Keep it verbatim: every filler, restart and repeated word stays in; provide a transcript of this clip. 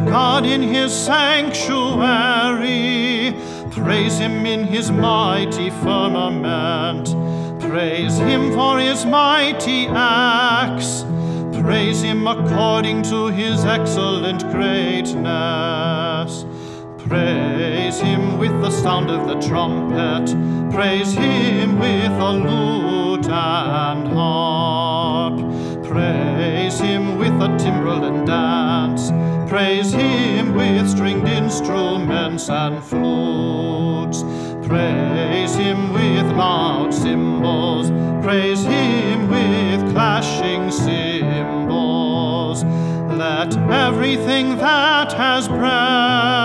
God in his sanctuary. Praise him in his mighty firmament. Praise him for his mighty acts. Praise him according to his excellent greatness. Praise him with the sound of the trumpet. Praise him with a lute and harp. Praise him with a timbrel and dance. Praise him with stringed instruments and flutes. Praise him with loud cymbals. Praise him with clashing cymbals. Let everything that has breath